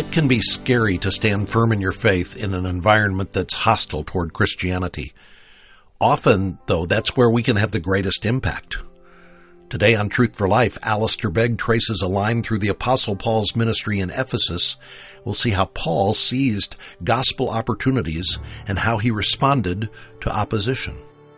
It can be scary to stand firm in your faith in an environment that's hostile toward Christianity. Often, though, that's where we can have the greatest impact. Today on Truth for Life, Alistair Begg traces a line through the Apostle Paul's ministry in Ephesus. We'll see how Paul seized gospel opportunities and how he responded to opposition.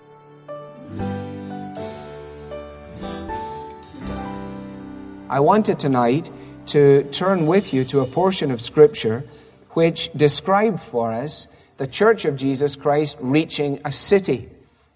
I wanted tonight to turn with you to a portion of Scripture which described for us the Church of Jesus Christ reaching a city.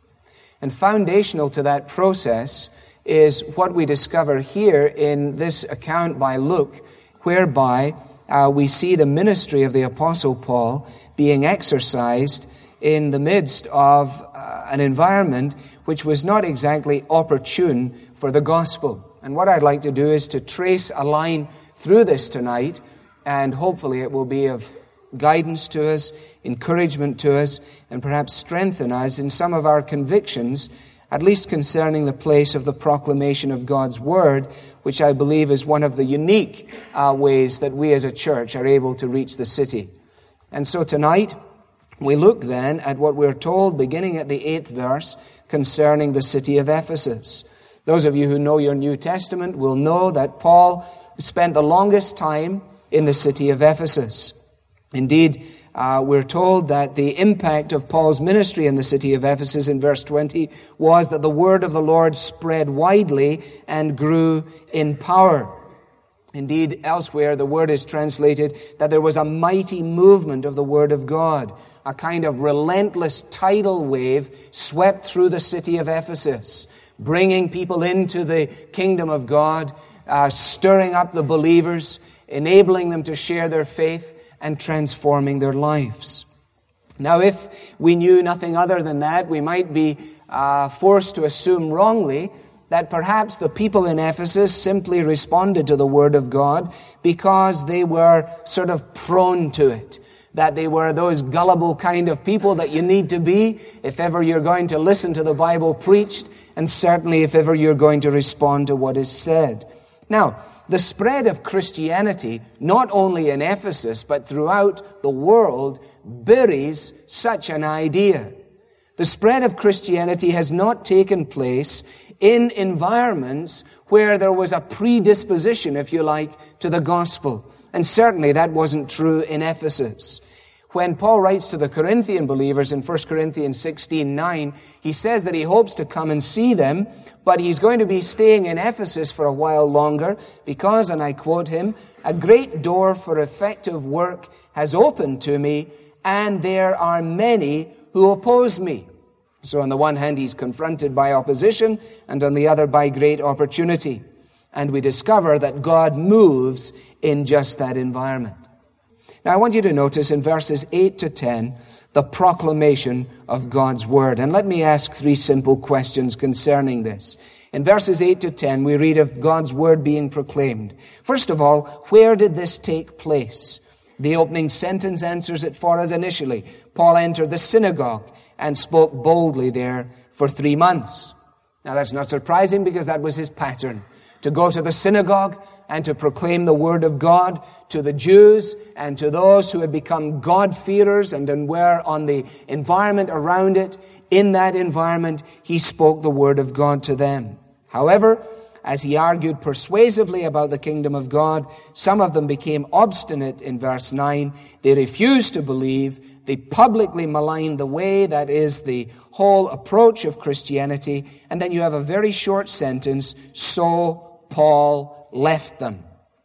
And foundational to that process is what we discover here in this account by Luke, whereby we see the ministry of the Apostle Paul being exercised in the midst of an environment which was not exactly opportune for the gospel. And what I'd like to do is to trace a line through this tonight, and hopefully it will be of guidance to us, encouragement to us, and perhaps strengthen us in some of our convictions, at least concerning the place of the proclamation of God's Word, which I believe is one of the unique ways that we as a church are able to reach the city. And so tonight, we look then at what we're told beginning at the 8th verse concerning the city of Ephesus. Those of you who know your New Testament will know that Paul spent the longest time in the city of Ephesus. Indeed, we're told that the impact of Paul's ministry in the city of Ephesus in verse 20 was that the word of the Lord spread widely and grew in power. Indeed, elsewhere the word is translated that there was a mighty movement of the word of God. A kind of relentless tidal wave swept through the city of Ephesus, bringing people into the kingdom of God, stirring up the believers, enabling them to share their faith, and transforming their lives. Now, if we knew nothing other than that, we might be forced to assume wrongly that perhaps the people in Ephesus simply responded to the word of God because they were sort of prone to it. That they were those gullible kind of people that you need to be if ever you're going to listen to the Bible preached, and certainly if ever you're going to respond to what is said. Now, the spread of Christianity, not only in Ephesus, but throughout the world, buries such an idea. The spread of Christianity has not taken place in environments where there was a predisposition, if you like, to the gospel. And certainly that wasn't true in Ephesus. When Paul writes to the Corinthian believers in 1 Corinthians 16:9, he says that he hopes to come and see them, but he's going to be staying in Ephesus for a while longer because, and I quote him, "A great door for effective work has opened to me, and there are many who oppose me." So on the one hand, he's confronted by opposition, and on the other by great opportunity. And we discover that God moves in just that environment. Now, I want you to notice in verses 8 to 10, the proclamation of God's Word. And let me ask three simple questions concerning this. In verses 8 to 10, we read of God's Word being proclaimed. First of all, where did this take place? The opening sentence answers it for us initially. Paul entered the synagogue and spoke boldly there for 3 months. Now, that's not surprising because that was his pattern. To go to the synagogue and to proclaim the word of God to the Jews and to those who had become God-fearers and were on the environment around it. In that environment, he spoke the word of God to them. However, as he argued persuasively about the kingdom of God, some of them became obstinate in verse 9. They refused to believe. They publicly maligned the way, that is, the whole approach of Christianity. And then you have a very short sentence, "So Paul left them."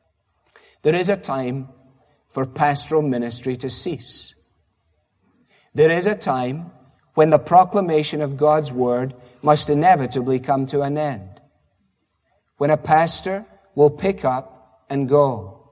There is a time for pastoral ministry to cease. There is a time when the proclamation of God's word must inevitably come to an end. When a pastor will pick up and go.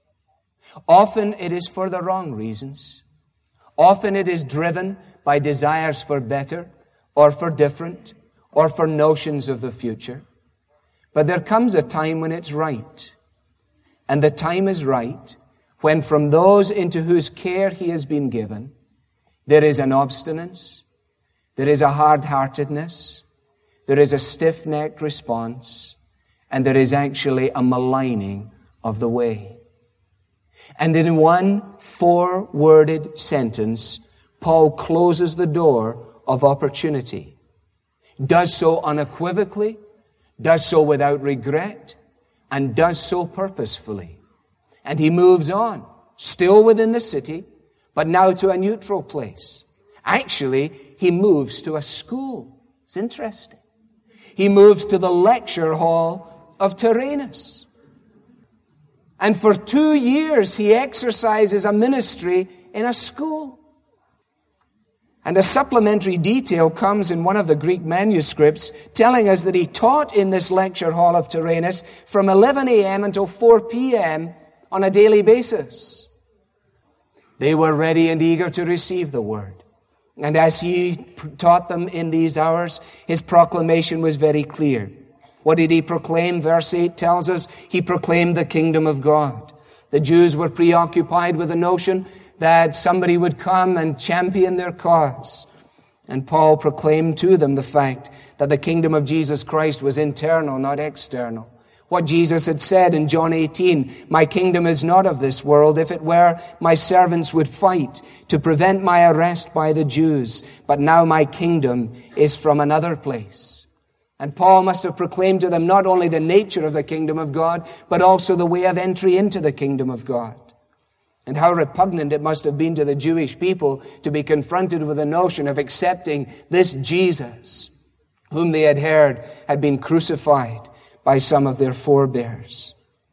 Often it is for the wrong reasons. Often it is driven by desires for better or for different or for notions of the future. But there comes a time when it's right. And the time is right when from those into whose care he has been given, there is an obstinance, there is a hard-heartedness, there is a stiff-necked response, and there is actually a maligning of the way. And in one 4-worded sentence, Paul closes the door of opportunity. Does so unequivocally, does so without regret, and does so purposefully. And he moves on, still within the city, but now to a neutral place. Actually, he moves to a school. It's interesting. He moves to the lecture hall of Tyrannus. And for 2 years, he exercises a ministry in a school. And a supplementary detail comes in one of the Greek manuscripts telling us that he taught in this lecture hall of Tyrannus from 11 a.m. until 4 p.m. on a daily basis. They were ready and eager to receive the word. And as he taught them in these hours, his proclamation was very clear. What did he proclaim? Verse 8 tells us he proclaimed the kingdom of God. The Jews were preoccupied with the notion that somebody would come and champion their cause. And Paul proclaimed to them the fact that the kingdom of Jesus Christ was internal, not external. What Jesus had said in John 18, "My kingdom is not of this world. If it were, my servants would fight to prevent my arrest by the Jews. But now my kingdom is from another place." And Paul must have proclaimed to them not only the nature of the kingdom of God, but also the way of entry into the kingdom of God. And how repugnant it must have been to the Jewish people to be confronted with the notion of accepting this Jesus, whom they had heard had been crucified by some of their forebears.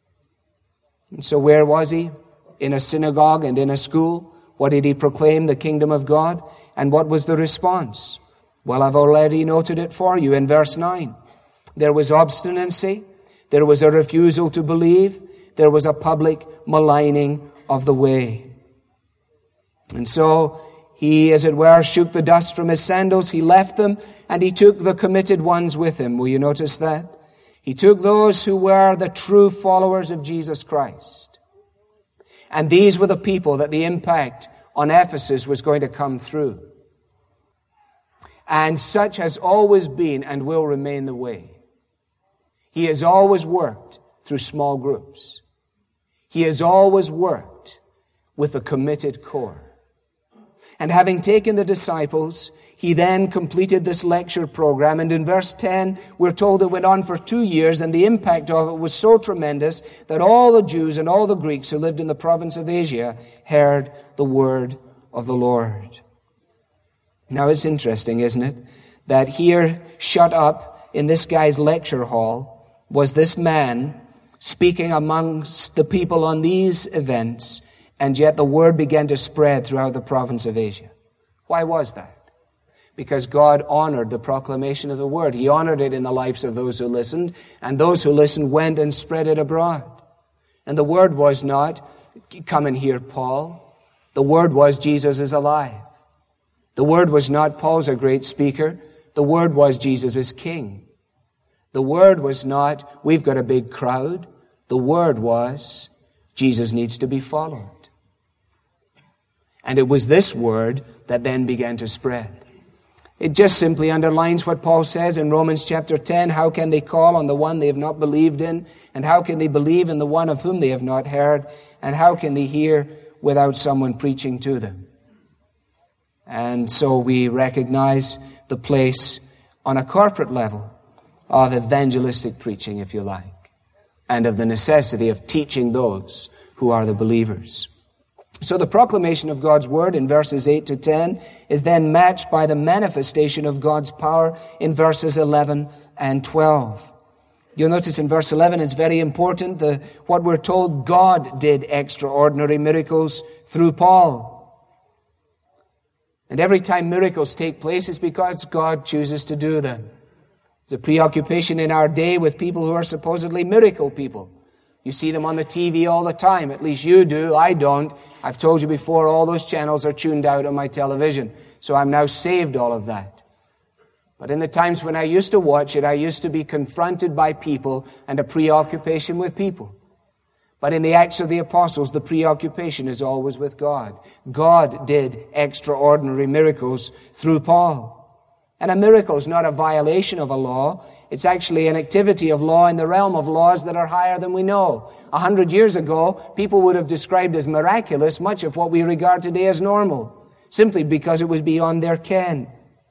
And so where was he? In a synagogue and in a school. What did he proclaim? The kingdom of God. And what was the response? Well, I've already noted it for you in verse 9. There was obstinacy. There was a refusal to believe. There was a public maligning of the way. And so he, as it were, shook the dust from his sandals. He left them and he took the committed ones with him. Will you notice that? He took those who were the true followers of Jesus Christ. And these were the people that the impact on Ephesus was going to come through. And such has always been and will remain the way. He has always worked through small groups. He has always worked with a committed core. And having taken the disciples, he then completed this lecture program. And in verse 10, we're told it went on for 2 years, and the impact of it was so tremendous that all the Jews and all the Greeks who lived in the province of Asia heard the word of the Lord. Now it's interesting, isn't it, that here, shut up in this guy's lecture hall, was this man speaking amongst the people on these events, and yet the word began to spread throughout the province of Asia. Why was that? Because God honored the proclamation of the word. He honored it in the lives of those who listened, and those who listened went and spread it abroad. And the word was not, "Come and hear Paul." The word was, "Jesus is alive." The word was not, "Paul's a great speaker." The word was, "Jesus is king." The word was not, "We've got a big crowd." The word was, "Jesus needs to be followed." And it was this word that then began to spread. It just simply underlines what Paul says in Romans chapter 10. How can they call on the one they have not believed in? And how can they believe in the one of whom they have not heard? And how can they hear without someone preaching to them? And so we recognize the place on a corporate level of evangelistic preaching, if you like, and of the necessity of teaching those who are the believers. So the proclamation of God's word in verses 8 to 10 is then matched by the manifestation of God's power in verses 11 and 12. You'll notice in verse 11, it's very important, what we're told, God did extraordinary miracles through Paul. And every time miracles take place, it's because God chooses to do them. It's a preoccupation in our day with people who are supposedly miracle people. You see them on the TV all the time. At least you do. I don't. I've told you before, all those channels are tuned out on my television. So I'm now saved all of that. But in the times when I used to watch it, I used to be confronted by people and a preoccupation with people. But in the Acts of the Apostles, the preoccupation is always with God. God did extraordinary miracles through Paul. And a miracle is not a violation of a law. It's actually an activity of law in the realm of laws that are higher than we know. 100 years ago, people would have described as miraculous much of what we regard today as normal, simply because it was beyond their ken.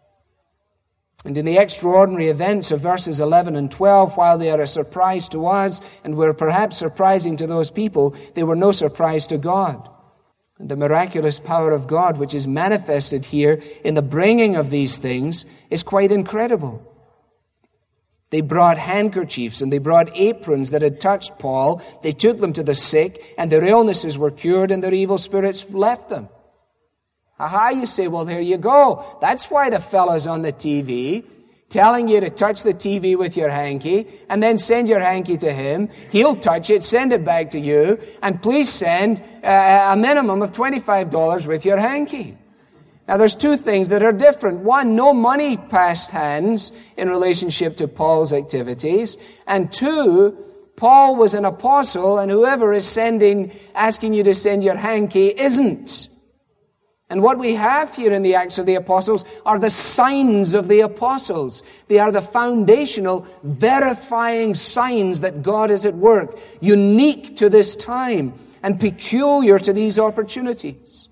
And in the extraordinary events of verses 11 and 12, while they are a surprise to us and were perhaps surprising to those people, they were no surprise to God. And the miraculous power of God, which is manifested here in the bringing of these things, is quite incredible. They brought handkerchiefs and they brought aprons that had touched Paul. They took them to the sick, and their illnesses were cured, and their evil spirits left them. Aha, you say, well, there you go. That's why the fellow's on the TV telling you to touch the TV with your hanky and then send your hanky to him. He'll touch it, send it back to you, and please send a minimum of $25 with your hanky. Now, there's two things that are different. One, no money passed hands in relationship to Paul's activities. And two, Paul was an apostle, and whoever is asking you to send your hanky isn't. And what we have here in the Acts of the Apostles are the signs of the apostles. They are the foundational, verifying signs that God is at work, unique to this time and peculiar to these opportunities.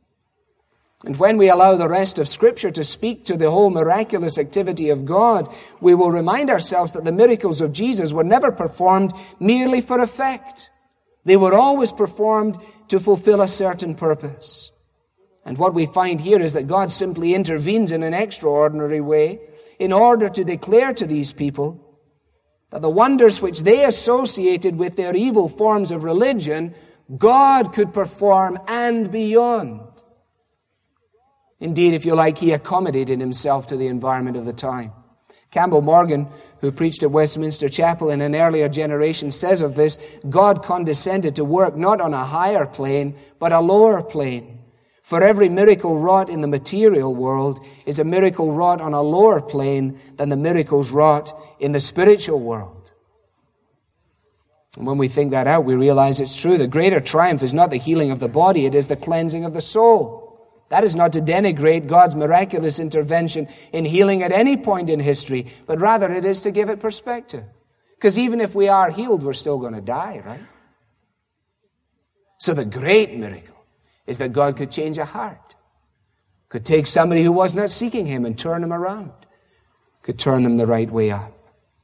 And when we allow the rest of Scripture to speak to the whole miraculous activity of God, we will remind ourselves that the miracles of Jesus were never performed merely for effect. They were always performed to fulfill a certain purpose. And what we find here is that God simply intervenes in an extraordinary way in order to declare to these people that the wonders which they associated with their evil forms of religion, God could perform and beyond. Indeed, if you like, he accommodated himself to the environment of the time. Campbell Morgan, who preached at Westminster Chapel in an earlier generation, says of this, God condescended to work not on a higher plane, but a lower plane. For every miracle wrought in the material world is a miracle wrought on a lower plane than the miracles wrought in the spiritual world. And when we think that out, we realize it's true. The greater triumph is not the healing of the body, it is the cleansing of the soul. That is not to denigrate God's miraculous intervention in healing at any point in history, but rather it is to give it perspective. Because even if we are healed, we're still going to die, right? So the great miracle is that God could change a heart, could take somebody who was not seeking him and turn them around, could turn them the right way up.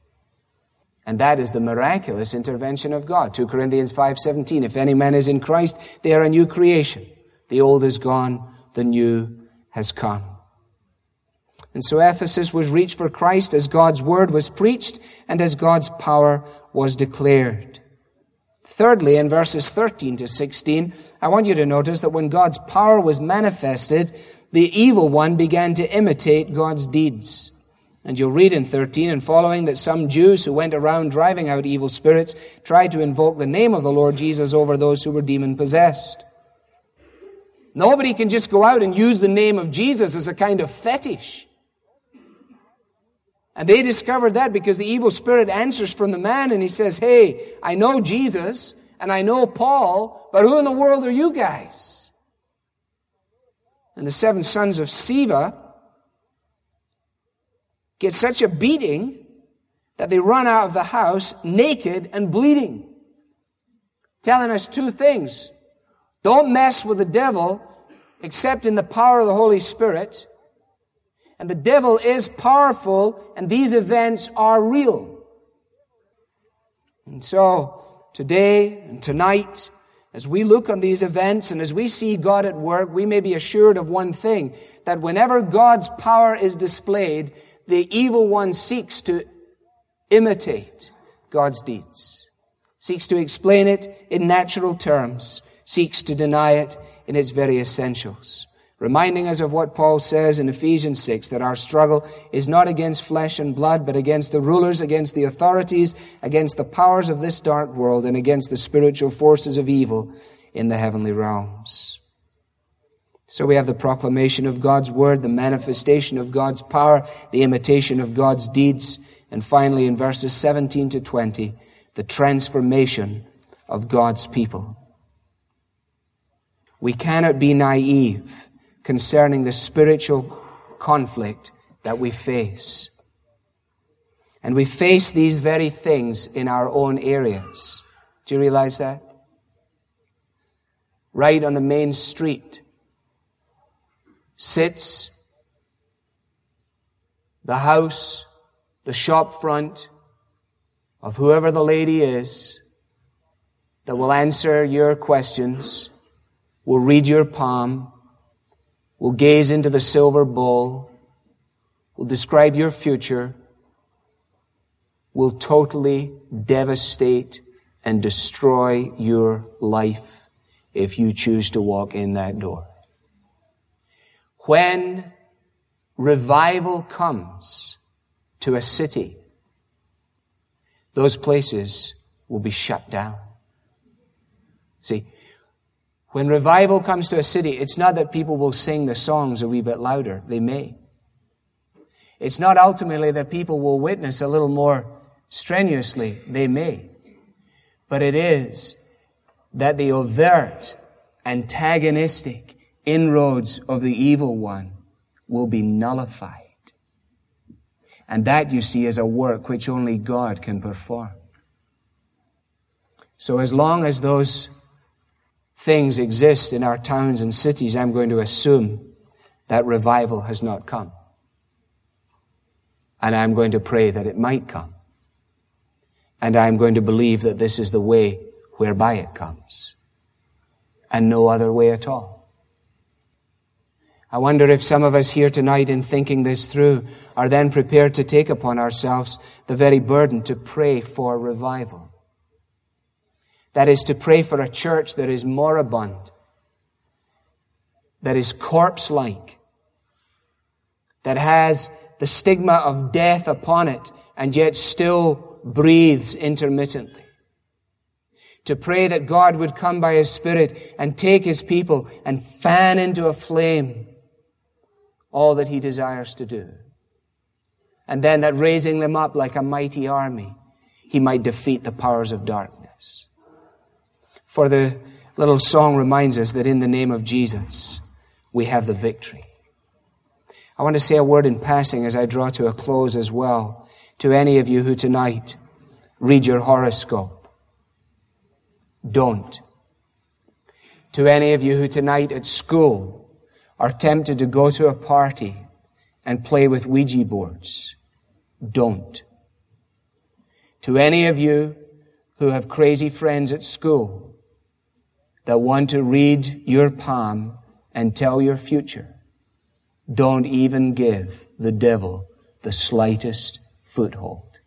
And that is the miraculous intervention of God. 2 Corinthians 5:17, if any man is in Christ, they are a new creation. The old is gone, the new has come. And so Ephesus was reached for Christ as God's word was preached and as God's power was declared. Thirdly, in verses 13 to 16, I want you to notice that when God's power was manifested, the evil one began to imitate God's deeds. And you'll read in 13 and following that some Jews who went around driving out evil spirits tried to invoke the name of the Lord Jesus over those who were demon-possessed. Nobody can just go out and use the name of Jesus as a kind of fetish. And they discovered that because the evil spirit answers from the man and he says, hey, I know Jesus and I know Paul, but who in the world are you guys? And the 7 sons of Sceva get such a beating that they run out of the house naked and bleeding, telling us 2 things. Don't mess with the devil except in the power of the Holy Spirit. And the devil is powerful, and these events are real. And so, today and tonight, as we look on these events and as we see God at work, we may be assured of one thing, that whenever God's power is displayed, the evil one seeks to imitate God's deeds, seeks to explain it in natural terms, seeks to deny it in its very essentials. Reminding us of what Paul says in Ephesians 6, that our struggle is not against flesh and blood, but against the rulers, against the authorities, against the powers of this dark world, and against the spiritual forces of evil in the heavenly realms. So we have the proclamation of God's word, the manifestation of God's power, the imitation of God's deeds, and finally in verses 17 to 20, the transformation of God's people. We cannot be naive concerning the spiritual conflict that we face. And we face these very things in our own areas. Do you realize that? Right on the main street sits the house, the shop front of whoever the lady is that will answer your questions, will read your palm, will gaze into the silver bowl, will describe your future, will totally devastate and destroy your life if you choose to walk in that door. When revival comes to a city, those places will be shut down. See, when revival comes to a city, it's not that people will sing the songs a wee bit louder. They may. It's not ultimately that people will witness a little more strenuously. They may. But it is that the overt, antagonistic inroads of the evil one will be nullified. And that, you see, is a work which only God can perform. So as long as those things exist in our towns and cities, I'm going to assume that revival has not come. And I'm going to pray that it might come. And I'm going to believe that this is the way whereby it comes. And no other way at all. I wonder if some of us here tonight, in thinking this through, are then prepared to take upon ourselves the very burden to pray for revival. That is, to pray for a church that is moribund, that is corpse-like, that has the stigma of death upon it, and yet still breathes intermittently. To pray that God would come by His Spirit and take His people and fan into a flame all that He desires to do. And then that raising them up like a mighty army, He might defeat the powers of darkness. For the little song reminds us that in the name of Jesus, we have the victory. I want to say a word in passing as I draw to a close as well, to any of you who tonight read your horoscope. Don't. To any of you who tonight at school are tempted to go to a party and play with Ouija boards, don't. To any of you who have crazy friends at school that want to read your palm and tell your future, don't even give the devil the slightest foothold.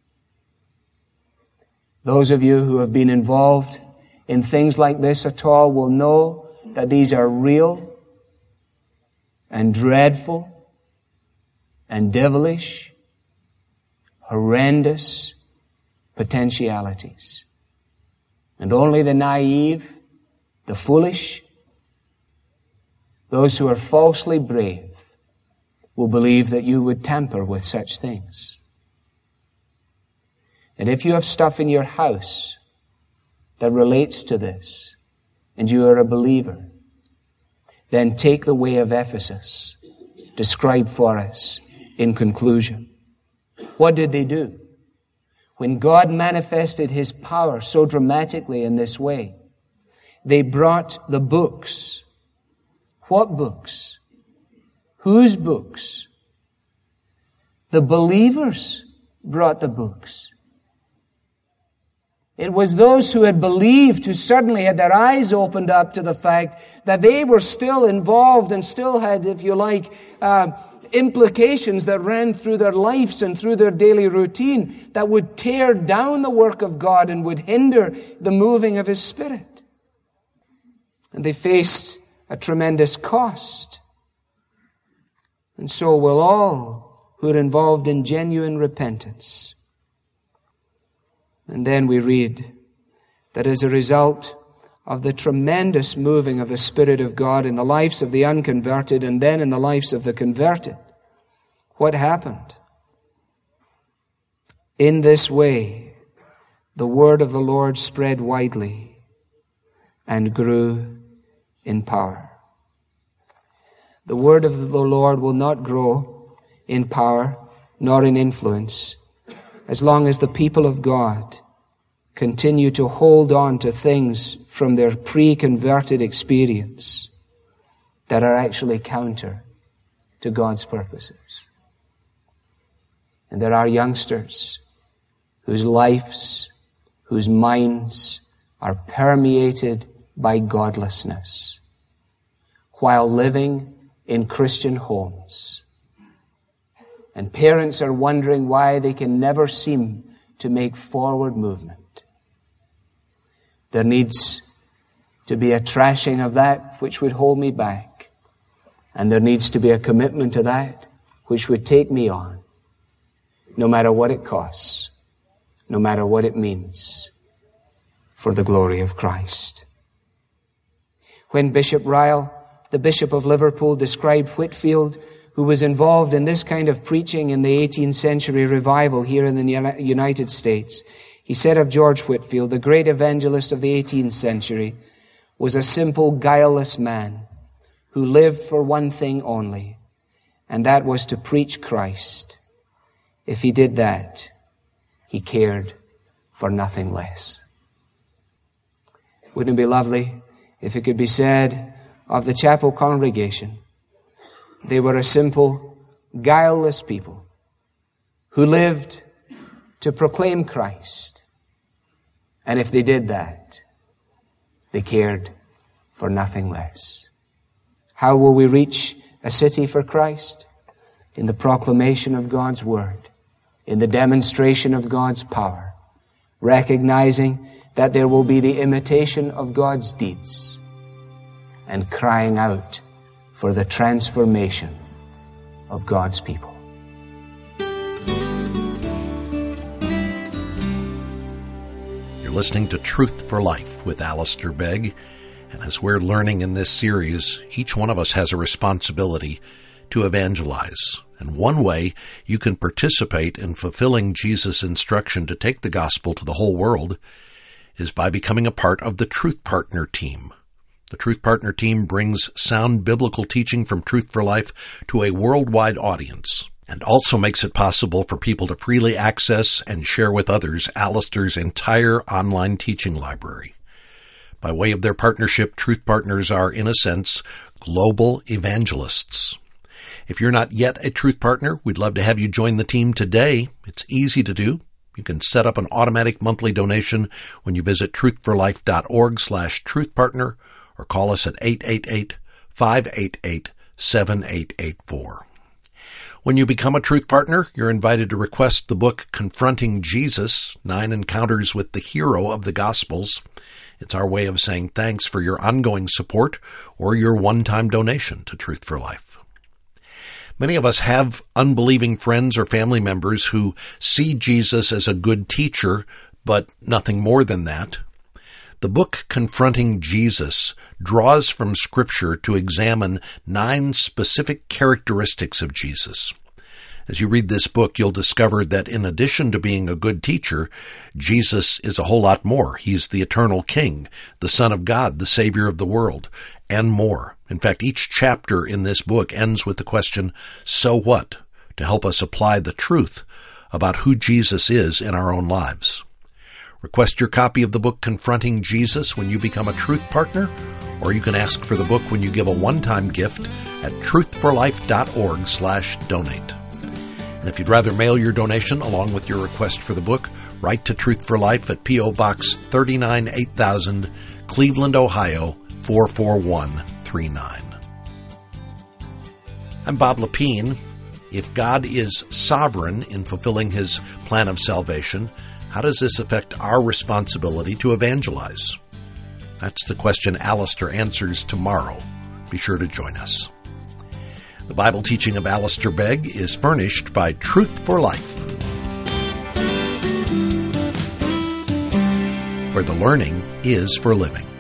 Those of you who have been involved in things like this at all will know that these are real and dreadful and devilish, horrendous potentialities. And only the naive, the foolish, those who are falsely brave, will believe that you would tamper with such things. And if you have stuff in your house that relates to this, and you are a believer, then take the way of Ephesus, described for us in conclusion. What did they do? When God manifested His power so dramatically in this way, they brought the books. What books? Whose books? The believers brought the books. It was those who had believed who suddenly had their eyes opened up to the fact that they were still involved and still had, if you like, implications that ran through their lives and through their daily routine that would tear down the work of God and would hinder the moving of His Spirit. And they faced a tremendous cost. And so will all who are involved in genuine repentance. And then we read that as a result of the tremendous moving of the Spirit of God in the lives of the unconverted and then in the lives of the converted, what happened? In this way, the word of the Lord spread widely and grew in power. The word of the Lord will not grow in power nor in influence as long as the people of God continue to hold on to things from their pre-converted experience that are actually counter to God's purposes. And there are youngsters whose lives, whose minds are permeated by godlessness while living in Christian homes. And parents are wondering why they can never seem to make forward movement. There needs to be a trashing of that which would hold me back. And there needs to be a commitment to that which would take me on, no matter what it costs, no matter what it means, for the glory of Christ. When Bishop Ryle, the Bishop of Liverpool, described Whitefield, who was involved in this kind of preaching in the 18th century revival here in the United States, he said of George Whitefield, the great evangelist of the 18th century, was a simple, guileless man who lived for one thing only, and that was to preach Christ. If he did that, he cared for nothing less. Wouldn't it be lovely if it could be said of the chapel congregation, they were a simple, guileless people who lived to proclaim Christ. And if they did that, they cared for nothing less. How will we reach a city for Christ? In the proclamation of God's Word, in the demonstration of God's power, recognizing that there will be the imitation of God's deeds, and crying out for the transformation of God's people. You're listening to Truth for Life with Alistair Begg, and as we're learning in this series, each one of us has a responsibility to evangelize. And one way you can participate in fulfilling Jesus' instruction to take the gospel to the whole world is by becoming a part of the Truth Partner team. The Truth Partner team brings sound biblical teaching from Truth for Life to a worldwide audience, and also makes it possible for people to freely access and share with others Alistair's entire online teaching library. By way of their partnership, Truth Partners are, in a sense, global evangelists. If you're not yet a Truth Partner, we'd love to have you join the team today. It's easy to do. You can set up an automatic monthly donation when you visit truthforlife.org/truthpartner or call us at 888-588-7884. When you become a Truth Partner, you're invited to request the book Confronting Jesus, 9 Encounters with the Hero of the Gospels. It's our way of saying thanks for your ongoing support or your one-time donation to Truth for Life. Many of us have unbelieving friends or family members who see Jesus as a good teacher, but nothing more than that. The book Confronting Jesus draws from Scripture to examine 9 specific characteristics of Jesus. As you read this book, you'll discover that in addition to being a good teacher, Jesus is a whole lot more. He's the eternal King, the Son of God, the Savior of the world, and more. In fact, each chapter in this book ends with the question, so what? To help us apply the truth about who Jesus is in our own lives. Request your copy of the book Confronting Jesus when you become a Truth Partner, or you can ask for the book when you give a one-time gift at truthforlife.org/donate. And if you'd rather mail your donation along with your request for the book, write to Truth for Life at P.O. Box 39 8000, Cleveland, Ohio, 44139. I'm Bob Lepine. If God is sovereign in fulfilling His plan of salvation, how does this affect our responsibility to evangelize? That's the question Alistair answers tomorrow. Be sure to join us. The Bible teaching of Alistair Begg is furnished by Truth for Life, where the learning is for living.